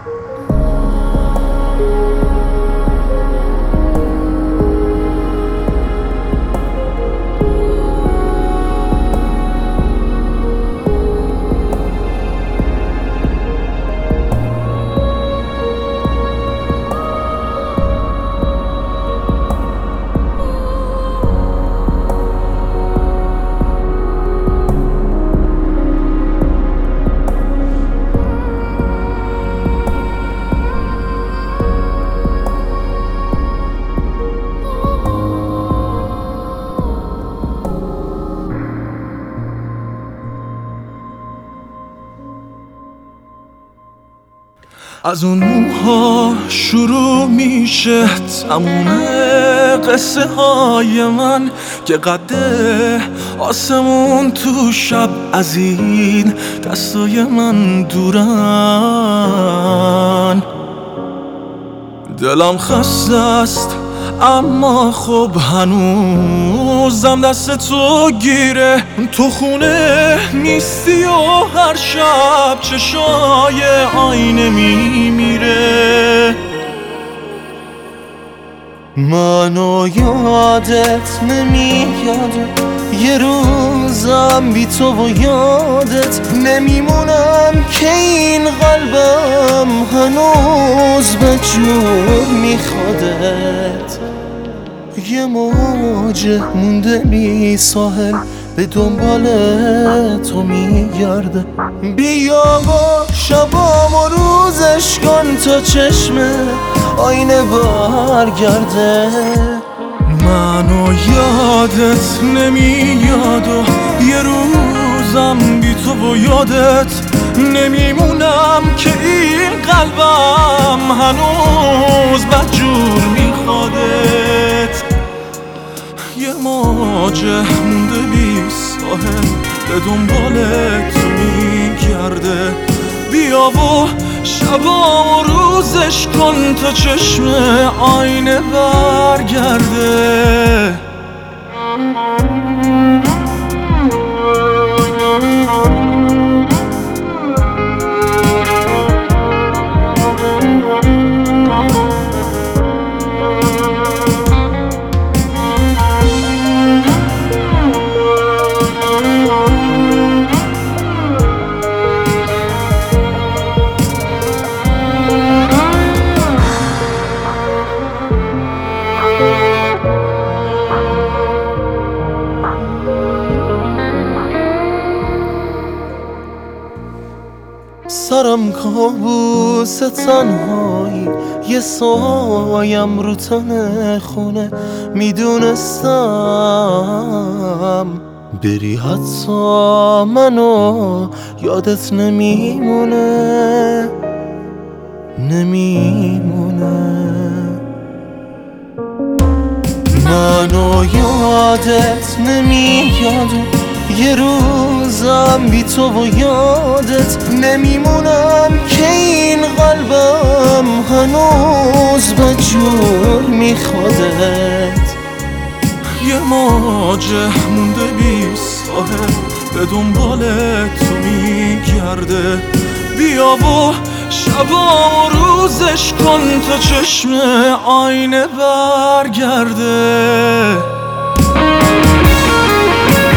از اون موها شروع میشه تموم قصه های من که قده آسمون تو شب از این دستای من دورن. دلم خسته است اما خب هنوزم دست تو گیره. تو خونه نیستی و هر شب چشای آینه میمیره. منو یادت نمیاد، یه روزم بی تو و یادت نمیمونم که این قلبم هنوز به جور میخوادت. یه موج مونده بی ساحل به دنبال تو میگرده. بیا با شبام و روزش کن تا چشم آینه برگرده. منو یادت نمیاد و یه روزم بی تو و یادت نمیمونم که این قلبم هنوز بدجور میخوادت. یه موج مونده بی ساحل به دنبال تو میگرده. بیا و شبام و روزش کن تا چشم آینه برگرده. سرم کابوس تنهایی، یه سایم رو تن خونه. میدونستم بری حتی منو یادت نمیمونه. منو یادت نمیاد، یه روزم بی تو و یادت نمیمونم که این قلبم هنوز به جور میخوادت. یه موج مونده بی ساحل به دنبال تو میگرده. بیا و شبام و روزش کن تا چشم آینه برگرده.